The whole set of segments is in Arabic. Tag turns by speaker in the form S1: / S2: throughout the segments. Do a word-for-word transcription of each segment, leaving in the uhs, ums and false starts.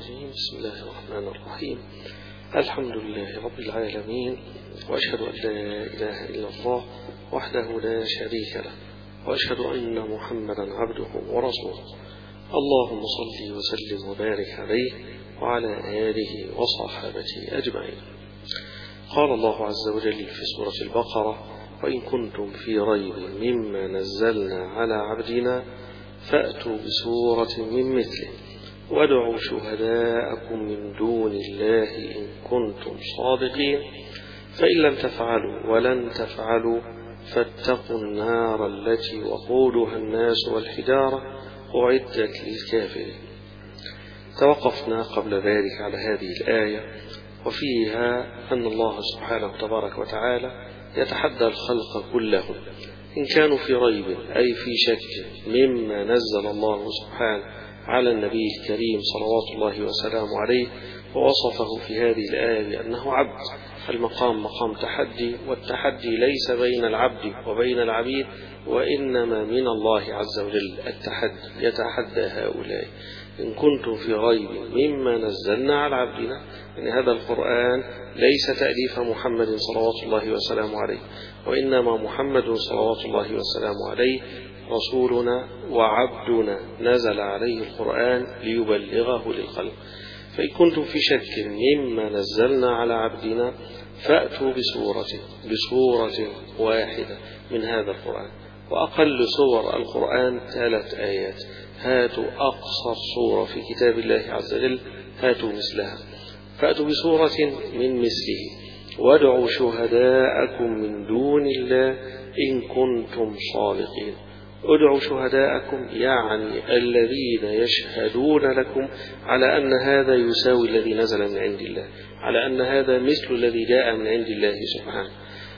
S1: الرجيم. بسم الله الرحمن الرحيم. الحمد لله رب العالمين، وأشهد أن لا إله إلا الله وحده لا شريك له، وأشهد أن محمدا عبده ورسوله. اللهم صل وسلم وبارك عليه وعلى آله وصحابته أجمعين. قال الله عز وجل في سورة البقرة: وإن كنتم في ريب مما نزلنا على عبدنا فأتوا بسورة من مثله وادعوا شهداءكم من دون الله إن كنتم صادقين فإن لم تفعلوا ولن تفعلوا فاتقوا النار التي وقودها الناس والحجارة أعدت للكافرين. توقفنا قبل ذلك على هذه الآية، وفيها أن الله سبحانه تبارك وتعالى يتحدى الخلق كلهم إن كانوا في ريب أي في شك مما نزل الله سبحانه على النبي الكريم صلوات الله وسلامه عليه، ووصفه في هذه الآية بأنه عبد. المقام مقام تحدي، والتحدي ليس بين العبد وبين العبيد، وإنما من الله عز وجل التحدي. يتحدى هؤلاء: إن كنتم في ريب مما نزلنا على عبدنا. يعني هذا القرآن ليس تأليف محمد صلوات الله وسلامه عليه، وإنما محمد صلوات الله وسلامه عليه رسولنا وعبدنا نزل عليه القرآن ليبلغه للخلق. فإن كنتم في شك مما نزلنا على عبدنا فأتوا بسورة بسورة واحدة من هذا القرآن. وأقل سور القرآن ثلاث آيات. هاتوا أقصر سورة في كتاب الله عز وجل، هاتوا مثلها. فأتوا بسورة من مثله وادعوا شهداءكم من دون الله إن كنتم صادقين. ادعوا شهداءكم يعني الذين يشهدون لكم على أن هذا يساوي الذي نزل من عند الله، على أن هذا مثل الذي جاء من عند الله سبحانه.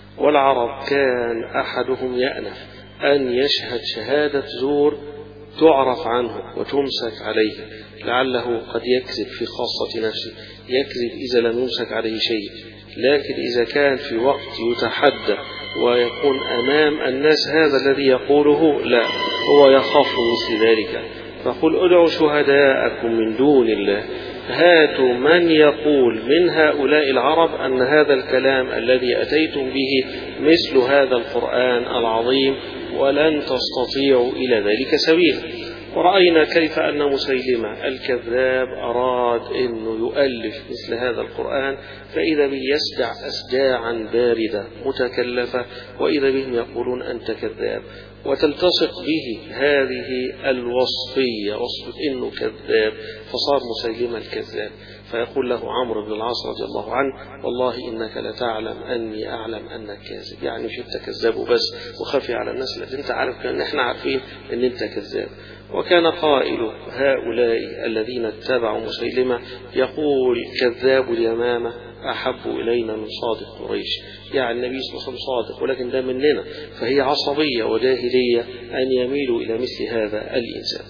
S1: والعرب كان أحدهم يأنف أن يشهد شهادة زور تعرف عنه وتمسك عليه، لعله قد يكذب في خاصة نفسه، يكذب إذا لم يمسك عليه شيء. لكن إذا كان في وقت يتحدى ويكون أمام الناس هذا الذي يقوله، لا، هو يخاف مثل ذلك. فقل ادعوا شهداءكم من دون الله. هاتوا من يقول من هؤلاء العرب أن هذا الكلام الذي أتيتم به مثل هذا القرآن العظيم، ولن تستطيعوا إلى ذلك سبيلا. ورأينا كيف أن مسيلمة الكذاب أراد أنه يؤلف مثل هذا القرآن، فإذا به يسدع أسداعا باردة متكلفة، وإذا بهم يقولون أنت كذاب، وتلتصق به هذه الوصفية، وصف إنه كذاب، فصار مسيلمة الكذاب. فيقول له عمرو بن العاص رضي الله عنه: والله إنك لتعلم أني أعلم أنك كاذب. يعني مش أنت كذاب وبس وخفي على الناس، لأن أنت عارف أن احنا عارفين أن أنت كذاب. وكان قائل هؤلاء الذين اتبعوا مسيلمة يقول: كذاب اليمامة أحب إلينا من صادق قريش. يعني النبي صلى الله عليه وسلم صادق، ولكن ده مننا، فهي عصبية وجاهلية أن يميلوا إلى مثل هذا الإنسان.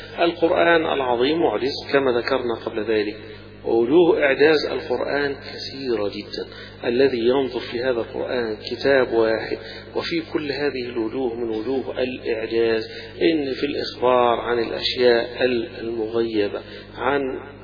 S1: القرآن العظيم معجز كما ذكرنا قبل ذلك، ووجوه إعجاز القرآن كثيرة جدا. الذي ينظر في هذا القرآن كتاب واحد، وفي كل هذه الوجوه من وجوه الإعجاز إن في الإخبار عن الأشياء المغيبة، عن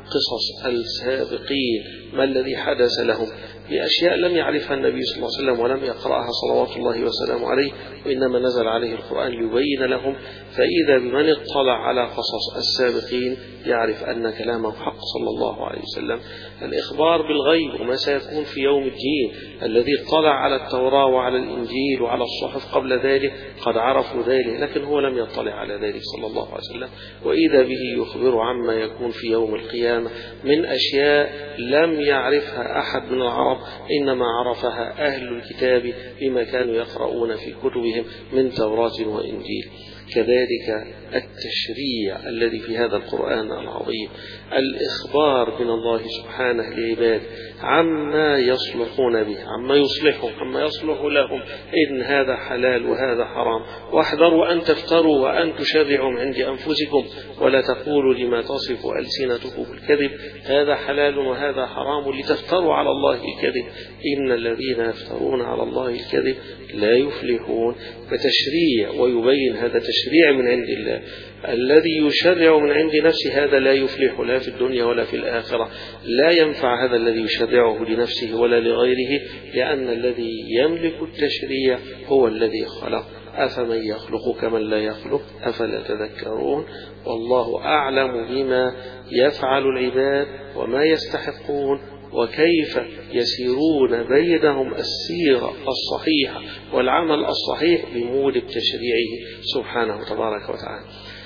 S1: قصص السابقين، ما الذي حدث لهم بأشياء لم يعرفها النبي صلى الله عليه وسلم ولم يقرأها صلوات الله وسلامه عليه، وإنما نزل عليه القرآن ليبين لهم. فإذا بمن اطلع على قصص السابقين يعرف أن كلامه حق صلى الله عليه وسلم. الإخبار بالغيب وما سيكون في يوم الدين، الذي اطلع على التوراة وعلى الإنجيل وعلى الصحف قبل ذلك قد عرفوا ذلك، لكن هو لم يطلع على ذلك صلى الله عليه وسلم. وإذا به يخبر عما يكون في يوم القيامة من أشياء لم يعرفها أحد من العرب، إنما عرفها أهل الكتاب بما كانوا يقرؤون في كتبهم من توراة وإنجيل. كذلك التشريع الذي في هذا القرآن العظيم، الإخبار من الله سبحانه لعباده عما يصلحون به، عما يصلحهم، عما يصلح لهم، إن هذا حلال وهذا حرام. واحذروا أن تفتروا وأن تشرعوا من عند أنفسكم، ولا تقولوا لما تصف ألسنتكم الكذب هذا حلال وهذا حرام لتفتروا على الله الكذب، إن الذين يفترون على الله الكذب لا يفلحون. فتشريع ويبين هذا التشريع من عند الله. الذي يشرع من عند نفسه هذا لا يفلح لا في الدنيا ولا في الآخرة، لا ينفع هذا الذي يشرعه لنفسه ولا لغيره، لأن الذي يملك التشريع هو الذي خلق. أفمن يخلق كمن لا يخلق أفلا تذكرون. والله أعلم بما يفعل العباد وما يستحقون وكيف يسيرون بينهم السيرة الصحيحة والعمل الصحيح بموجب تشريعه سبحانه تبارك وتعالى.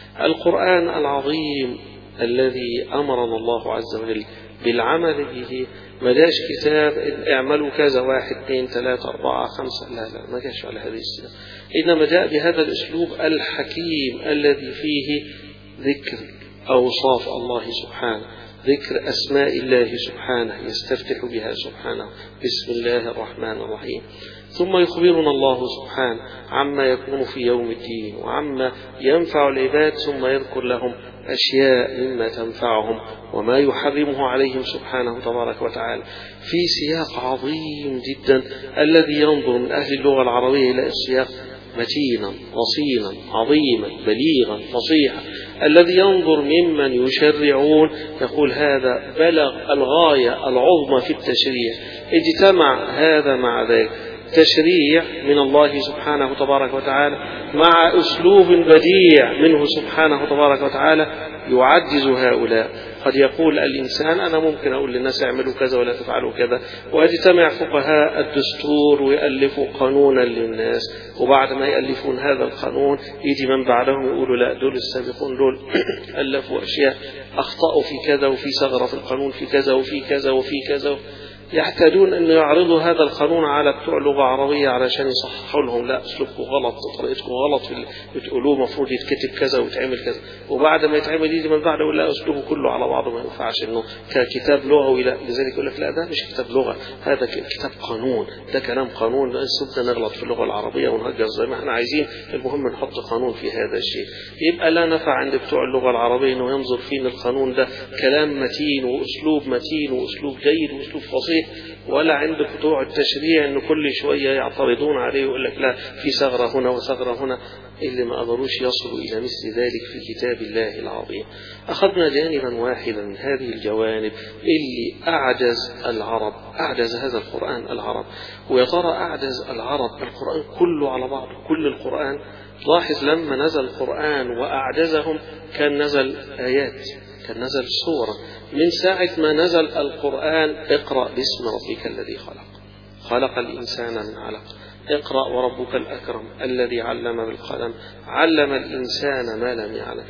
S1: القرآن العظيم الذي أمرنا الله عز وجل بالعمل به ما جاش كتاب اعملوا كذا واحد اثنين ثلاثة أربعة خمسة، لا لا ما جاش على هذه السنة، إنما جاء بهذا الأسلوب الحكيم الذي فيه ذكر أوصاف الله سبحانه، ذكر أسماء الله سبحانه يستفتح بها سبحانه بسم الله الرحمن الرحيم، ثم يخبرنا الله سبحانه عما يكون في يوم الدين وعما ينفع العباد، ثم يذكر لهم أشياء مما تنفعهم وما يحرمه عليهم سبحانه تبارك وتعالى في سياق عظيم جدا. الذي ينظر من أهل اللغة العربية إلى السياق متينا رصينا عظيما بليغا فصيحا، الذي ينظر ممن يشرعون يقول هذا بلغ الغاية العظمى في التشريع، اجتمع هذا مع ذلك، تشريع من الله سبحانه تبارك وتعالى مع أسلوب بديع منه سبحانه تبارك وتعالى يعجز هؤلاء. قد يقول الإنسان أنا ممكن أقول للناس اعملوا كذا ولا تفعلوا كذا، ويجتمع فقهاء الدستور ويألفوا قانونا للناس، وبعد ما يألفون هذا القانون يجي من بعدهم يقولوا لا دول السابقون دول ألفوا أشياء أخطأوا في كذا وفي ثغرة في القانون في كذا وفي كذا وفي كذا، يحتاجون أن يعرضوا هذا القانون على بتوع لغة عربية علشان يصححوا لهم لا أسلوبكم غلط طريقتكم غلط في بتقولوه مفروض يتكتب كذا ويتعمل كذا، وبعد ما يتعمل يجي من بعد يقول لا أسلوبه كله على بعضه ما ينفعش إنه ككتاب لغوي، لا لذلك يقول لك لا ده مش كتاب لغة هذا كتاب قانون، ده كلام قانون، سيبنا نغلط في اللغة العربية ونهجر زي ما احنا عايزين، المهم نحط قانون في هذا الشيء. يبقى لا نفع عند بتوع اللغة العربية إنه ينظر فيه إن القانون ده كلام متين وأسلوب متين وأسلوب جيد وأسلوب فصيح، ولا عند بتوع التشريع إنه كل شوية يعترضون عليه ويقول لك لا في ثغرة هنا وثغرة هنا، اللي ما قدروش يصلوا إلى مثل ذلك في كتاب الله العظيم. أخذنا جانبا واحدا من هذه الجوانب اللي أعجز العرب، أعجز هذا القرآن العرب، ويا ترى أعجز العرب القرآن كله على بعض كل القرآن. لاحظ لما نزل القرآن وأعجزهم كان نزل آيات، كان نزل سورة، من ساعة ما نزل القرآن اقرأ باسم ربك الذي خلق، خلق الإنسان من علق، اقرأ وربك الأكرم الذي علم بالقلم علم الإنسان ما لم يعلم.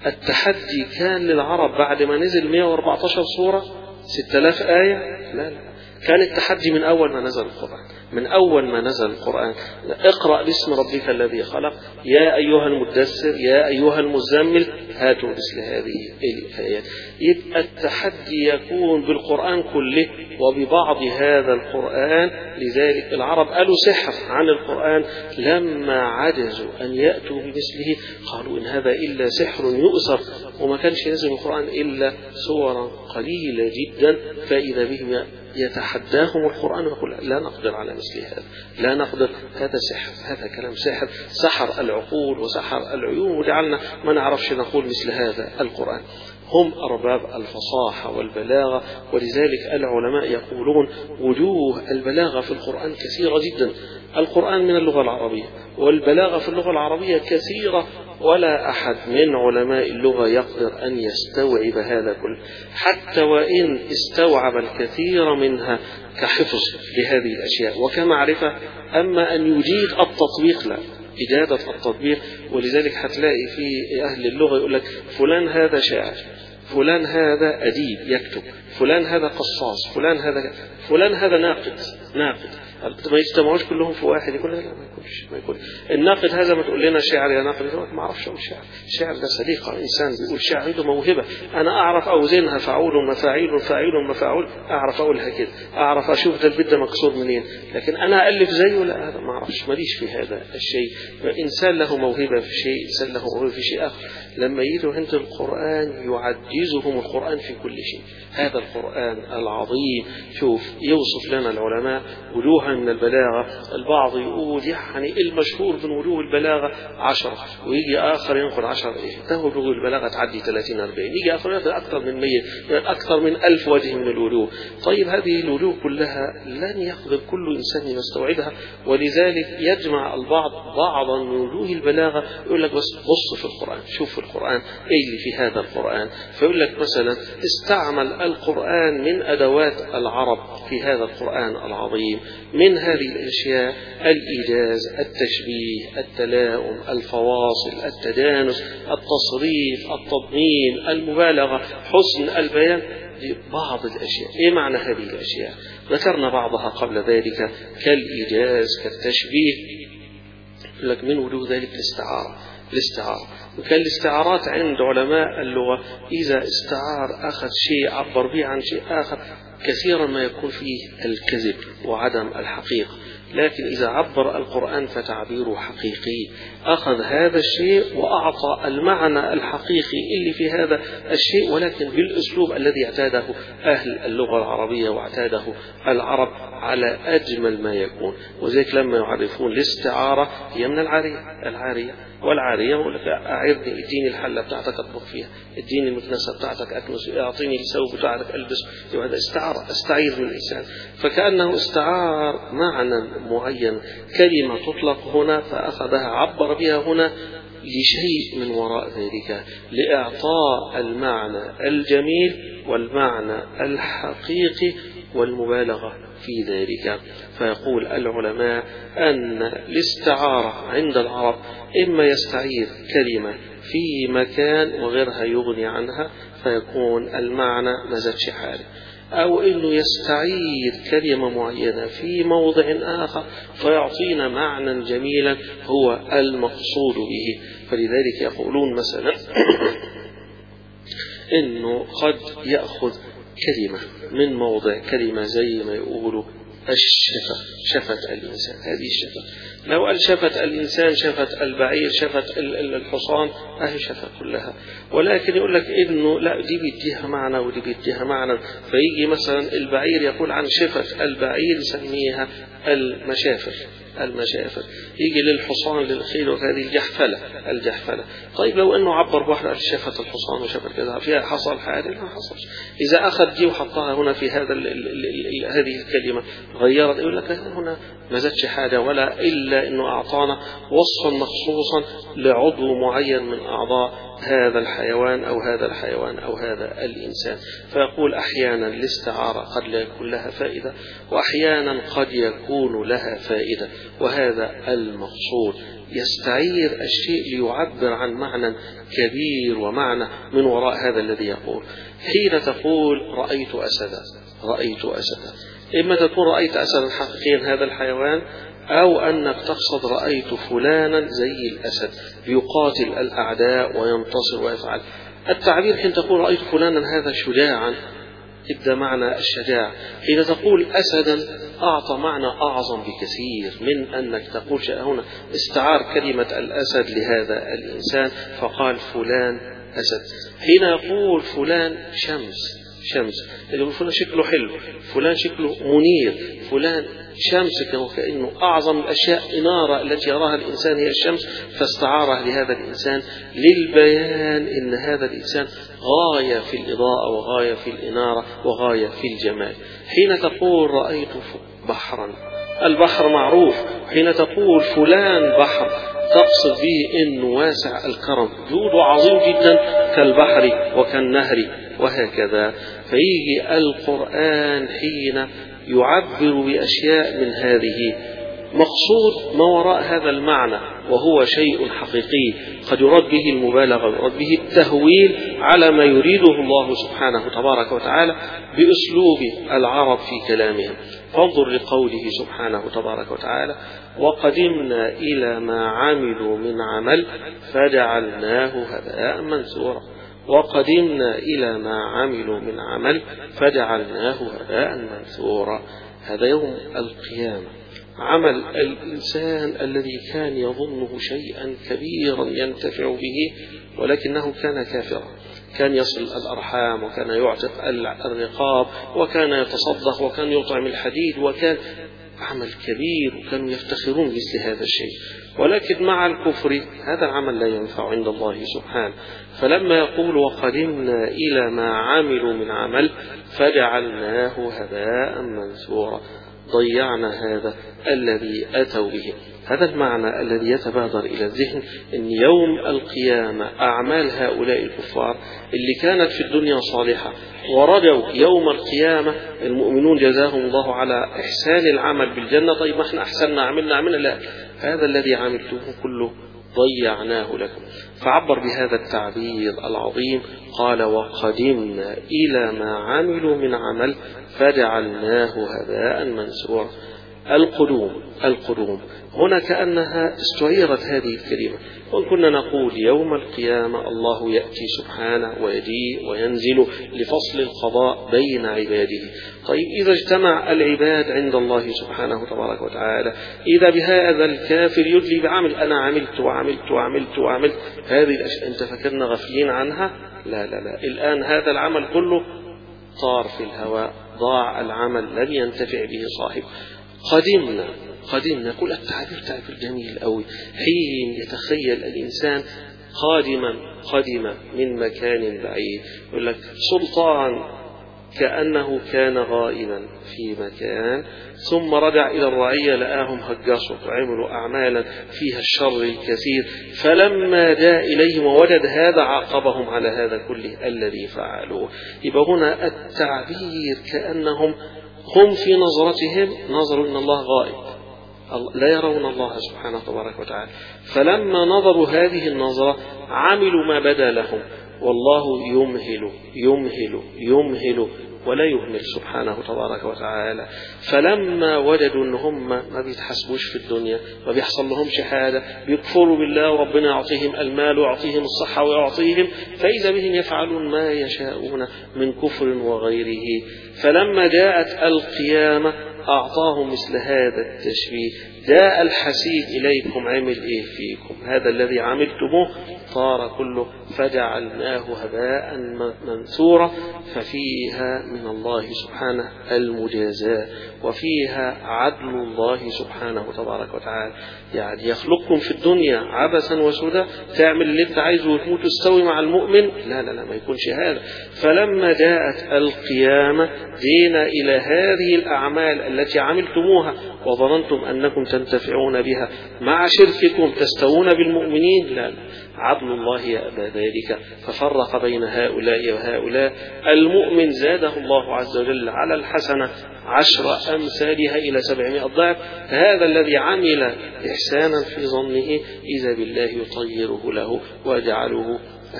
S1: التحدي كان للعرب بعد ما نزل مئة وأربعة عشر سورة ستة آلاف آية، لا لا كان التحدي من أول ما نزل القرآن، من أول ما نزل القرآن اقرأ باسم ربك الذي خلق، يا أيها المدثر يا أيها المزمل هاتوا مثل هذه الآيات. يبقى التحدي يكون بالقرآن كله وببعض هذا القرآن. لذلك العرب قالوا سحر عن القرآن لما عجزوا أن يأتوا بمثله، قالوا إن هذا إلا سحر يؤثر، وما كانش ينزل القرآن إلا سورة قليلة جدا، فإذا بهم يتحداهم القرآن ويقول لا نقدر على مثل هذا، لا نقدر، هذا سحر، هذا كلام سحر، سحر العقول وسحر العيون وجعلنا ما نعرفش نقول مثل هذا القرآن. هم أرباب الفصاحة والبلاغة، ولذلك العلماء يقولون وجوه البلاغة في القرآن كثيرة جدا. القرآن من اللغة العربية والبلاغة في اللغة العربية كثيرة، ولا أحد من علماء اللغة يقدر أن يستوعب هذا كله، حتى وإن استوعب الكثير منها كحفظ لهذه الأشياء وكمعرفة، أما أن يجيد التطبيق لا، إجادة التطبيق. ولذلك هتلاقي في أهل اللغة يقول لك فلان هذا شاعر، فلان هذا أديب يكتب، فلان هذا قصاص، فلان هذا فلان هذا ناقد ناقد ما يجتمعوش كلهم في واحد يقول لا لا ما يكونش ما يكون الناقد هذا ما تقول لنا شاعر يا ناقد، ما اعرفش اقول شاعر، الشاعر ده سليقه، انسان بيقول شاعر عنده موهبه، انا اعرف اوزنها فعول مفاعيل فاعيل مفاعول، اعرف اقولها كده، اعرف اشوف ده البيت ده مكسور منين، لكن انا الف زيه لا، هذا ما اعرفش، ماليش في هذا الشيء. انسان له موهبه في شيء، انسان له موهبه في شيء اخر، لما يجوا عند القران يعجزهم القران في كل شيء. هذا القران العظيم شوف يوصف لنا العلماء وجوها وجوها من البلاغة. البعض يقول يعني المشهور من وجوه البلاغة عشرة، ويجي آخر ينقل عشرة، ده وجوه البلاغة تعدي ثلاثين أربعين، يجي آخر يأخذ أكثر من مية، يعني أكثر من ألف وجه من الوجوه. طيب هذه الوجوه كلها لن يقدر كل إنسان يستوعبها، ولذلك يجمع البعض بعضا من وجوه البلاغة، يقول لك بس بص في القرآن، شوف في القرآن إيه اللي في هذا القرآن. فيقول لك مثلا استعمل القرآن من أدوات العرب في هذا القرآن العظيم، من هذه الأشياء الإيجاز، التشبيه، التلاؤم، الفواصل، التجانس، التصريف، التضمين، المبالغة، حسن البيان. بعض الأشياء. إيه معنى هذه الأشياء؟ ذكرنا بعضها قبل ذلك كالإيجاز، كالتشبيه. لك من وجوه ذلك الاستعارة. الاستعارة وكان الاستعارات عند علماء اللغة إذا استعار أخذ شيء عبر به عن شيء آخر كثيرا ما يكون فيه الكذب وعدم الحقيقة، لكن إذا عبر القرآن فتعبيره حقيقي، أخذ هذا الشيء وأعطى المعنى الحقيقي اللي في هذا الشيء، ولكن بالأسلوب الذي اعتاده أهل اللغة العربية واعتاده العرب على أجمل ما يكون. وذلك لما يعرفون الاستعارة هي من العارية. العارية والعارية يقول لك أعرني، اديني الحلة بتاعتك أطبخ فيها، اديني المكنسة بتاعتك أكنس، أعطيني الثوب بتاعتك ألبس. هذا استعارة، استعير من الإنسان. فكأنه استعار معنى معين، كلمة تطلق هنا فأخذها عبر بها هنا لشيء من وراء ذلك، لإعطاء المعنى الجميل والمعنى الحقيقي والمبالغة في ذلك. فيقول العلماء أن الاستعارة عند العرب إما يستعير كلمة في مكان وغيرها يغني عنها فيكون المعنى ما زادش حاله، أو إنه يستعير كلمة معينة في موضع آخر فيعطينا معنى جميلا هو المقصود به. فلذلك يقولون مثلا إنه قد يأخذ كلمة من موضع كلمة زي ما يقولوا الشفة، شفت الإنسان، هذه الشفة. لو قال شفت الإنسان، شفت البعير، شفت الحصان، أهي شفت كلها. ولكن يقول لك إنه لا، دي بيديها معنى ودي بيديها معنى. فيجي مثلا البعير يقول عن شفت البعير يسميها المشافر، المشافر. يجي للحصان للخيل وهذه الجحفلة، الجحفلة. طيب لو أنه عبر بحر شفت الحصان وشفت كذا، فيها حصل حادث؟ ما حصلش. إذا أخذ دي وحطها هنا في هذا ال ال ال هذه الكلمة غيرت، يقول لك هنا ما زادش حاجة، ولا إلا أنه أعطانا وصفا مخصوصا لعضو معين من أعضاء هذا الحيوان أو هذا الحيوان أو هذا الإنسان. فيقول أحيانا الاستعارة قد لا يكون لها فائدة، وأحيانا قد يكون لها فائدة، وهذا المقصود. يستعير الشيء ليعبر عن معنى كبير ومعنى من وراء هذا الذي يقول. حين تقول رأيت أسدا، رأيت أسدا، إما تكون رأيت أسدا حقيقيا هذا الحيوان، أو أنك تقصد رأيت فلانا زي الأسد يقاتل الأعداء وينتصر ويفعل. التعبير حين تقول رأيت فلانا هذا شجاعا، إبدأ معنى الشجاع. حين تقول أسدا أعطى معنى أعظم بكثير من أنك تقول هنا استعار كلمة الأسد لهذا الإنسان فقال فلان أسد. حين يقول فلان شمس، شمس اللي فلان شكله حلو، فلان شكله منير، فلان شمس، كأنه أعظم الأشياء إنارة التي يراها الإنسان هي الشمس، فاستعاره لهذا الإنسان للبيان إن هذا الإنسان غاية في الإضاءة وغاية في الإنارة وغاية في الجمال. حين تقول رأيت بحرا، البحر معروف. حين تقول فلان بحر تقصد به إنه واسع الكرم، جوده عظيم جدا كالبحر وكالنهر وهكذا. فيجي القرآن حين يعبر بأشياء من هذه مقصود ما وراء هذا المعنى، وهو شيء حقيقي قد يراد به المبالغة ويراد به التهويل على ما يريده الله سبحانه تبارك وتعالى بأسلوب العرب في كلامهم. فانظر لقوله سبحانه تبارك وتعالى وقدمنا إلى ما عملوا من عمل فجعلناه هباء منثورا. وقدمنا إلى ما عملوا من عمل فجعلناه هباء منثورا. هذا يوم القيامة، عمل الإنسان الذي كان يظنه شيئا كبيرا ينتفع به ولكنه كان كافرا، كان يصل الأرحام وكان يعتق الرقاب وكان يتصدق وكان يطعم الحديد وكان عمل كبير وكانوا يفتخرون بمثل هذا الشيء، ولكن مع الكفر هذا العمل لا ينفع عند الله سبحانه. فلما يقول وقدمنا إلى ما عملوا من عمل فجعلناه هباء منثورا، ضيعنا هذا الذي أتوا به. هذا المعنى الذي يتبادر إلى الذهن أن يوم القيامة أعمال هؤلاء الكفار اللي كانت في الدنيا صالحة ورجوا يوم القيامة المؤمنون جزاهم الله على إحسان العمل بالجنة، طيب ما احنا أحسننا عملنا عملنا لا، هذا الذي عملتوه كله ضيعناه لكم. فعبر بهذا التعبير العظيم قال وقدمنا إلى ما عملوا من عمل فجعلناه هباء منثورا. القدوم القدوم هنا كأنها استعيرت هذه الكلمة، وكنا نقول يوم القيامة الله يأتي سبحانه ويجيء وينزل لفصل القضاء بين عباده. طيب إذا اجتمع العباد عند الله سبحانه تبارك وتعالى، إذا بهذا الكافر يدلي بعمل أنا عملت وعملت وعملت وعملت هذه الأشياء أنت فكرنا غافلين عنها؟ لا لا لا، الآن هذا العمل كله طار في الهواء، ضاع العمل لم ينتفع به صاحب. قدمنا قدمنا يقول التعبير تعبير جميل أوي، حين يتخيل الإنسان قادما قدم من مكان بعيد، يقول لك سلطان كأنه كان غائبا في مكان ثم رجع إلى الرعية لقاهم هجصوا وعملوا أعمالا فيها الشر الكثير، فلما جاء إليهم ووجد هذا عاقبهم على هذا كله الذي فعلوه. يبقى هنا التعبير كأنهم هم في نظرتهم نظروا إن الله غائب، لا يرون الله سبحانه تبارك وتعالى، فلما نظروا هذه النظرة عملوا ما بدا لهم، والله يمهل يمهل يمهل ولا يهمل سبحانه تبارك وتعالى. فلما وجدوا ان هم ما بيتحسبوش في الدنيا، ما بيحصل لهم شهاده، بيكفروا بالله وربنا يعطيهم المال ويعطيهم الصحه ويعطيهم، فاذا بهم يفعلون ما يشاءون من كفر وغيره. فلما جاءت القيامه أعطاهم مثل هذا التشبيه، جاء الحسيب إليكم عمل إيه فيكم، هذا الذي عملتموه طار كله فجعلناه هباء منثورا. ففيها من الله سبحانه المجازاة، وفيها عدل الله سبحانه تبارك وتعالى. يعني يخلقكم في الدنيا عبثا وسودا، تعمل اللي انت عايزه وتموت تستوي مع المؤمن، لا لا لا ما يكونش هذا. فلما جاءت القيامة جينا إلى هذه الأعمال التي عملتموها وظننتم أنكم تنتفعون بها مع شرككم تستوون بالمؤمنين، لا لا، عدل الله يأبى ذلك، ففرق بين هؤلاء وهؤلاء. المؤمن زاده الله عز وجل على الحسنة عشر أمثالها إلى سبعمائة ضعف، هذا الذي عمل إحسانا في ظنه إذا بالله يطيره له ويجعله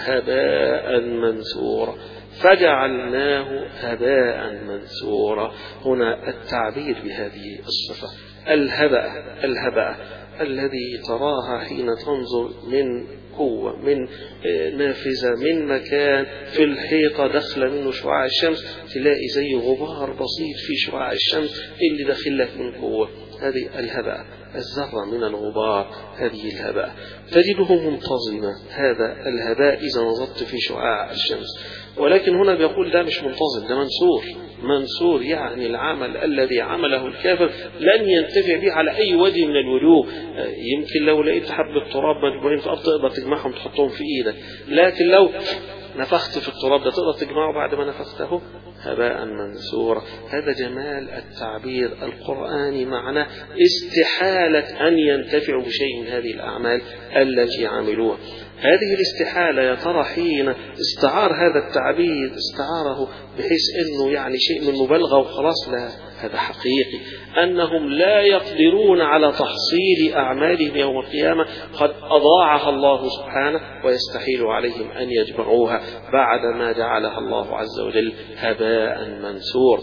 S1: هباء منثورا. فجعلناه هباء منثورا، هنا التعبير بهذه الصفة الهباء الهباء الذي تراها حين تنظر من قوة، من نافذة، من مكان في الحيطة دخل منه شعاع الشمس، تلاقي زي غبار بسيط في شعاع الشمس اللي داخل لك من قوة، هذه الهباء، الذرة من الغبار هذه الهباء، تجده منتظمة هذا الهباء إذا نظرت في شعاع الشمس. ولكن هنا بيقول ده مش منتظم، ده منثور. منثور يعني العمل الذي عمله الكافر لن ينتفع به على أي وجه من الوجوه. يمكن لو لقيت حبة تراب مجموعين في الأرض تقدر تجمعهم تحطهم في إيدك، لكن لو نفخت في التراب ده تقدر تجمعه بعد ما نفخته هباء منثورا. هذا جمال التعبير القرآني، معنى استحالة أن ينتفعوا بشيء من هذه الأعمال التي عملوها. هذه الاستحالة يا ترى حين استعار هذا التعبير استعاره بحيث أنه يعني شيء من مبالغة وخلاص؟ لا، هذا حقيقي، أنهم لا يقدرون على تحصيل أعمالهم يوم القيامة، قد أضاعها الله سبحانه ويستحيل عليهم أن يجمعوها بعد ما جعلها الله عز وجل هباء منثور.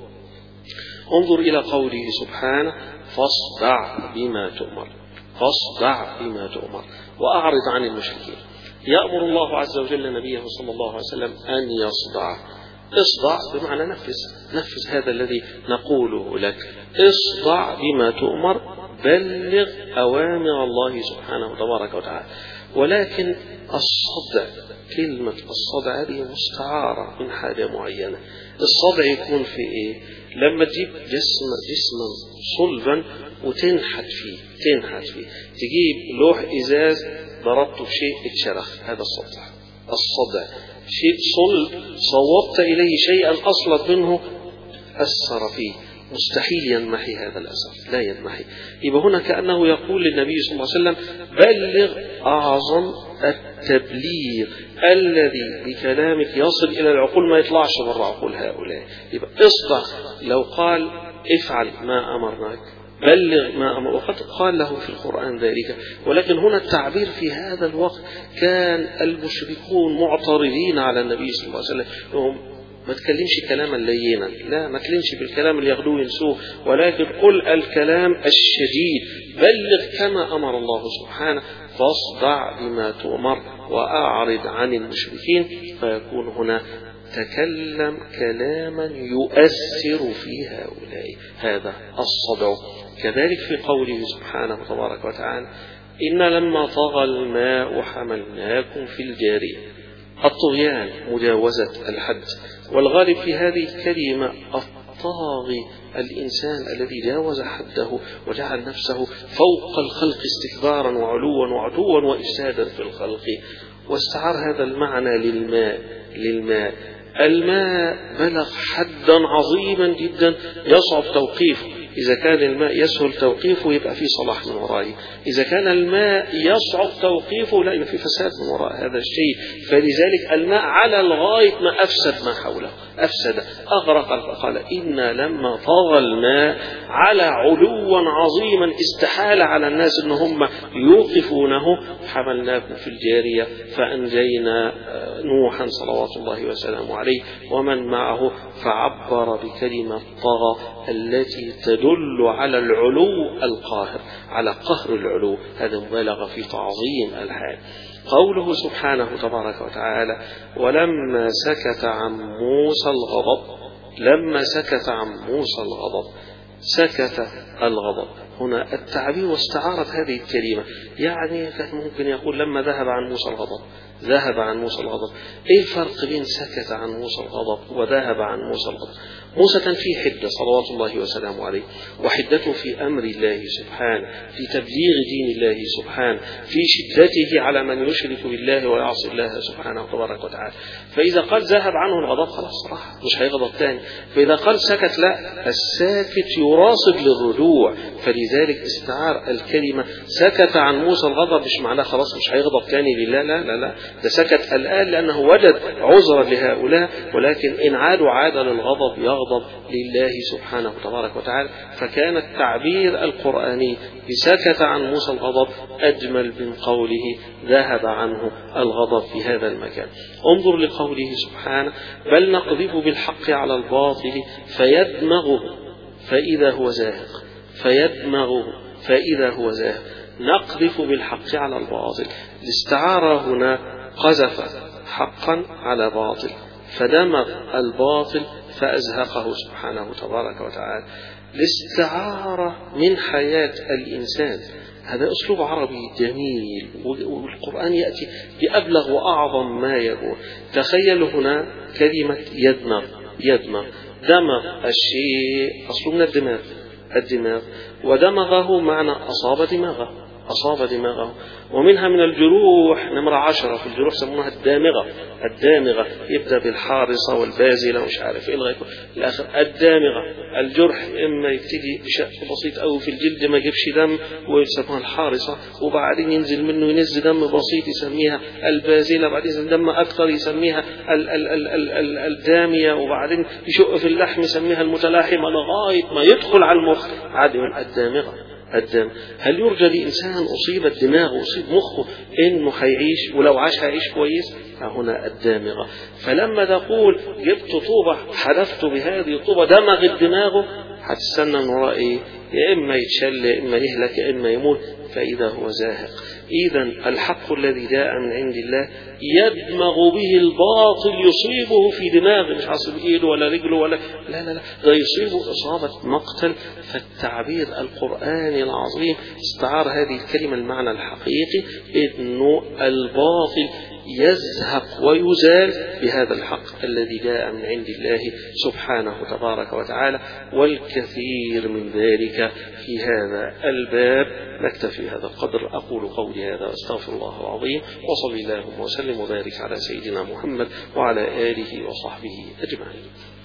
S1: انظر إلى قوله سبحانه فاصدع بما تؤمر، فاصدع بما تؤمر وأعرض عن المشركين. يأمر الله عز وجل نبيه صلى الله عليه وسلم أن يصدع. اصدع بمعنى نفذ، نفذ هذا الذي نقوله لك، اصدع بما تؤمر، بلغ أوامر الله سبحانه تبارك وتعالى. ولكن الصدع، كلمة الصدع هذه مستعارة من حاجة معينة. الصدع يكون في إيه؟ لما تجيب جسم جسما صلبا وتنحت فيه تنحت فيه تجيب لوح إزاز ضربته بشيء اتشرخ، هذا الصدع. الصدع شيء صلب صوبت إليه شيئا أصلت منه أثر فيه، مستحيل ينمحي هذا الأثر، لا ينمحي. يبقى هنا كأنه يقول للنبي صلى الله عليه وسلم بلغ أعظم التبليغ الذي بكلامك يصل إلى العقول، ما يطلعش بره عقول هؤلاء. يبقى اصدع، لو قال افعل ما أمرناك، بلغ ما أمر، وقد قال له في القرآن ذلك. ولكن هنا التعبير في هذا الوقت كان المشركون معترضين على النبي صلى الله عليه وسلم، ما تكلمش كلاما لينا، لا ما تكلمش بالكلام اللي ياخدوه ينسوه، ولكن قل الكلام الشديد، بلغ كما أمر الله سبحانه، فاصدع بما تؤمر وأعرض عن المشركين. فيكون هنا تكلم كلاما يؤثر في هؤلاء، هذا الصدع. كذلك في قوله سبحانه تبارك وتعالى إن لما طغى الماء حملناكم في الجارية. الطغيان مجاوزة الحد، والغالب في هذه الكلمة الطاغي الإنسان الذي جاوز حده وجعل نفسه فوق الخلق استكبارا وعلوا وعتوا وإفسادا في الخلق. واستعار هذا المعنى للماء للماء الماء بلغ حدا عظيما جدا يصعب توقيفه. إذا كان الماء يسهل توقيفه يبقى فيه صلاح من ورائه، إذا كان الماء يصعب توقيفه لا يبقى فيه فساد من وراء هذا الشيء. فلذلك الماء على الغاية ما أفسد ما حوله، أفسد أغرق. قال إن لما طغى الماء على علوا عظيما استحال على الناس أن هم يوقفونه، حملناكم في الجارية فأنجينا نوحا صلوات الله وسلامه عليه ومن معه، فعبر بكلمة طغى التي تدل على العلو القاهر، على قهر العلو. هذا مبالغة في تعظيم الحال. قوله سبحانه تبارك وتعالى ولما سكت عن موسى الغضب، لما سكت عن موسى الغضب، سكت الغضب هنا التعبير واستعارة هذه الكلمة، يعني ممكن يقول لما ذهب عن موسى الغضب، ذهب عن موسى الغضب. ايه الفرق بين سكت عن موسى الغضب وذهب عن موسى الغضب؟ موسى كان فيه حدة صلوات الله وسلامه عليه، وحدته في أمر الله سبحانه، في تبليغ دين الله سبحانه، في شدته على من يشرك بالله ويعصي الله سبحانه تبارك وتعالى. فإذا قال ذهب عنه الغضب خلاص راح، مش هيغضب تاني. فإذا قال سكت لا، الساكت يراصد للرجوع، فلذلك استعار الكلمة سكت عن موسى الغضب مش معناه خلاص مش هيغضب تاني لله، لا لا لا، ده سكت الآن لأنه وجد عذرا لهؤلاء، ولكن إن عادوا عاد للغضب، يغضب لله سبحانه تبارك وتعالى. فكان التعبير القرآني بسكت عن موسى الغضب أجمل من قوله ذهب عنه الغضب في هذا المكان. انظر لقوله سبحانه بل نقذف بالحق على الباطل فيدمغه فإذا هو زاهق، فيدمغه فإذا هو زاهق. نقذف بالحق على الباطل، الاستعارة هنا قذف حقا على باطل، فدمغ الباطل فأزهقه سبحانه تبارك وتعالى. الاستعارة من حياة الإنسان، هذا أسلوب عربي جميل، والقرآن يأتي بأبلغ وأعظم ما يكون. تخيل هنا كلمة يدمغ، يدمغ دمغ الشيء أصله من الدماغ، الدماغ، ودمغه معنى أصاب دماغه، أصاب دماغه. ومنها من الجروح نمرة عشرة في الجروح سموها الدامغة، الدامغة يبدأ بالحارصة والبازلة ومش عارف إيه لغاية الآخر. الدامغة الجرح إما يبتدي بشق بسيط أو في الجلد ما يجيبش دم ويسموها الحارصة، وبعدين ينزل منه ينزل دم بسيط يسميها البازلة، بعدين ينزل دم أكثر يسميها ال ال ال ال ال الدامية، وبعدين يشق في اللحم يسميها المتلاحمة لغاية ما يدخل على المخ عاد الدامغة. الدم. هل يرجى لإنسان أصيب الدماغ وأصيب مخه إنه هيعيش ولو عاش هيعيش كويس؟ هنا الدامغة. فلما تقول جبت طوبة حدفت بهذه الطوبة دمغت دماغه، هتستنى من وراء إيه؟ يا إما يتشل يا إما يهلك يا إما يموت، فإذا هو زاهق. إذن الحق الذي جاء من عند الله يدمغ به الباطل يصيبه في دماغه، مش عصب إيده ولا رجله ولا لا لا لا ده يصيبه إصابة مقتل. فالتعبير القرآني العظيم استعار هذه الكلمة المعنى الحقيقي، إنه الباطل يزهق ويزال بهذا الحق الذي جاء من عند الله سبحانه تبارك وتعالى. والكثير من ذلك في هذا الباب. نكتفي هذا القدر. أقول قولي هذا واستغفر الله العظيم، وصلى الله وسلم وبارك على سيدنا محمد وعلى آله وصحبه أجمعين.